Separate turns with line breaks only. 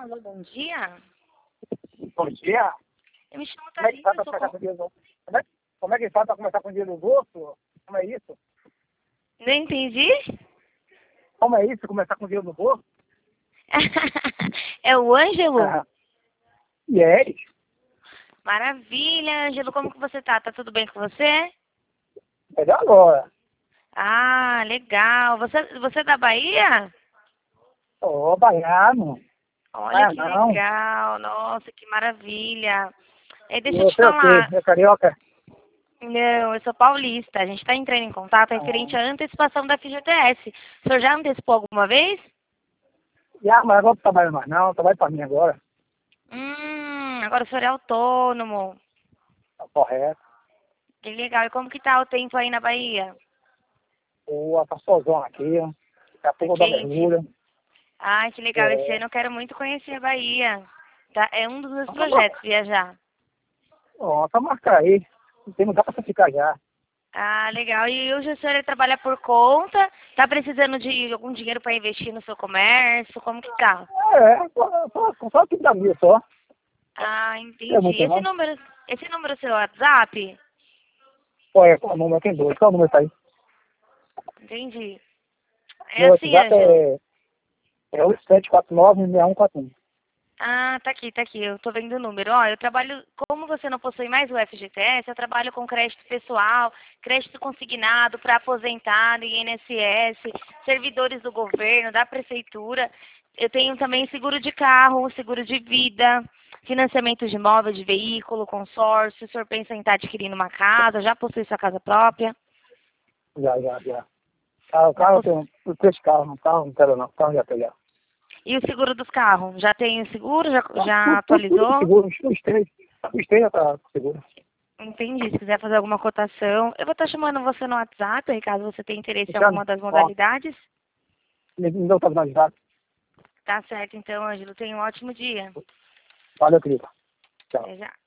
Alô, bom dia.
Bom dia.
Eu me chamo
Como é que
Thalita,
faz para
sou
começar com o dinheiro no... Como é que faz para começar com o dinheiro no bolso? Como é isso?
Não entendi?
Como é isso, começar com o dinheiro no bolso?
É o Ângelo?
Ah, e é isso.
Maravilha, Ângelo, como que você tá? Tá tudo bem com você?
Melhor agora.
Ah, legal. Você é da Bahia?
Ô, baiano.
Olha
Ah,
que
não.
legal, nossa, que maravilha.
E
Deixa eu te
você é o quê?
falar.
É carioca?
Não, eu sou paulista. A gente está entrando em contato referente
Ah,
à antecipação da FGTS. O senhor já antecipou alguma vez?
mas agora não trabalho mais não. Trabalho para mim agora.
Agora o senhor é autônomo.
Tá correto.
Que legal. E como que tá o tempo aí na Bahia?
Pô, tá sozão aqui, ó. Daqui a
Tá
pouco eu dou
quente?
mergulho.
Ai, que legal. Esse
É.
ano eu quero muito conhecer a Bahia. Tá? É um dos meus
Então,
projetos, viajar.
ó, tá marcar aí. Não tem lugar para você ficar já.
Ah, legal. E hoje o senhor trabalha por conta? Tá precisando de algum dinheiro para investir no seu comércio? Como que tá?
Só que da minha só.
Ah,
Não é
entendi.
muito não.
Esse número é seu WhatsApp?
Qual é o número? Tem dois. Qual é o número que tá aí?
Entendi. É
Meu
assim,
WhatsApp
Ângelo.
é o 749-6141.
Ah, tá aqui, eu tô vendo o número. Ó, eu trabalho, como você não possui mais o FGTS, eu trabalho com crédito pessoal, crédito consignado para aposentado, INSS, servidores do governo, da prefeitura. Eu tenho também seguro de carro, seguro de vida, financiamento de imóvel, de veículo, consórcio. O senhor pensa em estar adquirindo uma casa, já possui sua casa própria?
Já. O
Já
carro
possui.
tem três carros. Um carro não quero não. O carro já pegar.
E o seguro dos carros? Já tem o seguro? Já
Tudo
atualizou?
seguro. Os três. Os três já tá seguro.
Entendi. Se quiser fazer alguma cotação, eu vou estar chamando você no WhatsApp, aí caso você tenha interesse em
Cristiano,
alguma das
ó,
modalidades.
me dá o de dados.
Tá certo, então, Ângelo. Tenha um ótimo dia.
Valeu, querido. Tchau.
Até já.